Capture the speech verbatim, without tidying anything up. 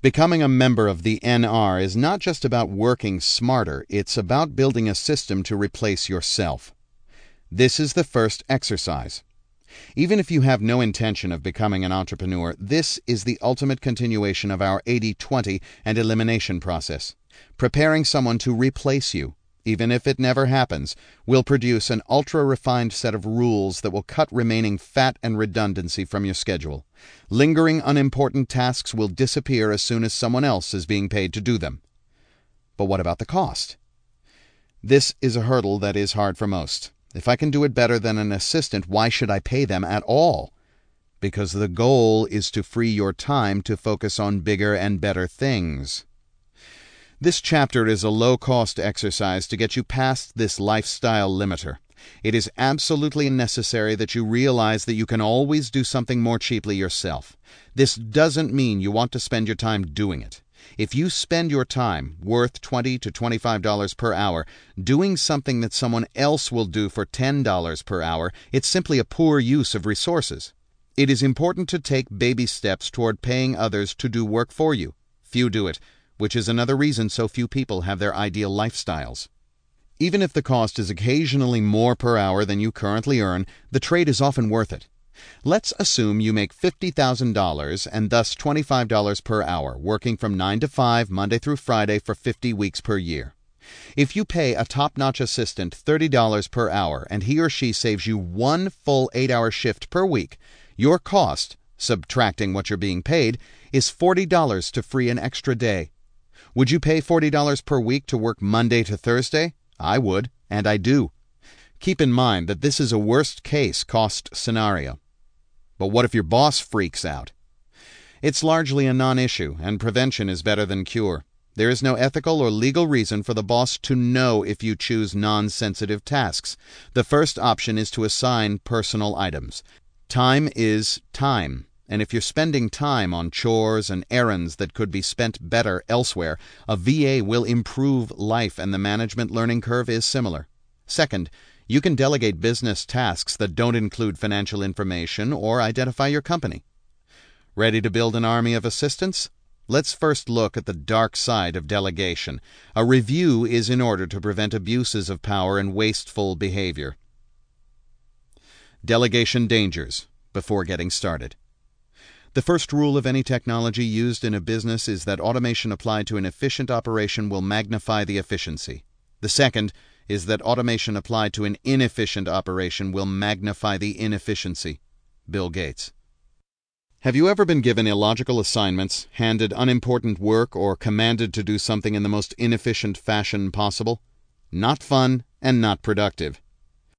Becoming a member of the N R is not just about working smarter, it's about building a system to replace yourself. This is the first exercise. Even if you have no intention of becoming an entrepreneur, this is the ultimate continuation of our eighty twenty and elimination process. Preparing someone to replace you, even if it never happens, will produce an ultra-refined set of rules that will cut remaining fat and redundancy from your schedule. Lingering unimportant tasks will disappear as soon as someone else is being paid to do them. But what about the cost? This is a hurdle that is hard for most. If I can do it better than an assistant, why should I pay them at all? Because the goal is to free your time to focus on bigger and better things. This chapter is a low-cost exercise to get you past this lifestyle limiter. It is absolutely necessary that you realize that you can always do something more cheaply yourself. This doesn't mean you want to spend your time doing it. If you spend your time, worth twenty to twenty-five dollars per hour, doing something that someone else will do for ten dollars per hour, it's simply a poor use of resources. It is important to take baby steps toward paying others to do work for you. Few do it, which is another reason so few people have their ideal lifestyles. Even if the cost is occasionally more per hour than you currently earn, the trade is often worth it. Let's assume you make fifty thousand dollars and thus twenty-five dollars per hour, working from nine to five, Monday through Friday for fifty weeks per year. If you pay a top-notch assistant thirty dollars per hour and he or she saves you one full eight-hour shift per week, your cost, subtracting what you're being paid, is forty dollars to free an extra day. Would you pay forty dollars per week to work Monday to Thursday? I would, and I do. Keep in mind that this is a worst-case cost scenario. But what if your boss freaks out? It's largely a non-issue, and prevention is better than cure. There is no ethical or legal reason for the boss to know if you choose non-sensitive tasks. The first option is to assign personal items. Time is time. And if you're spending time on chores and errands that could be spent better elsewhere, a V A will improve life, and the management learning curve is similar. Second, you can delegate business tasks that don't include financial information or identify your company. Ready to build an army of assistants? Let's first look at the dark side of delegation. A review is in order to prevent abuses of power and wasteful behavior. Delegation dangers before getting started. The first rule of any technology used in a business is that automation applied to an efficient operation will magnify the efficiency. The second is that automation applied to an inefficient operation will magnify the inefficiency. Bill Gates. Have you ever been given illogical assignments, handed unimportant work, or commanded to do something in the most inefficient fashion possible? Not fun and not productive.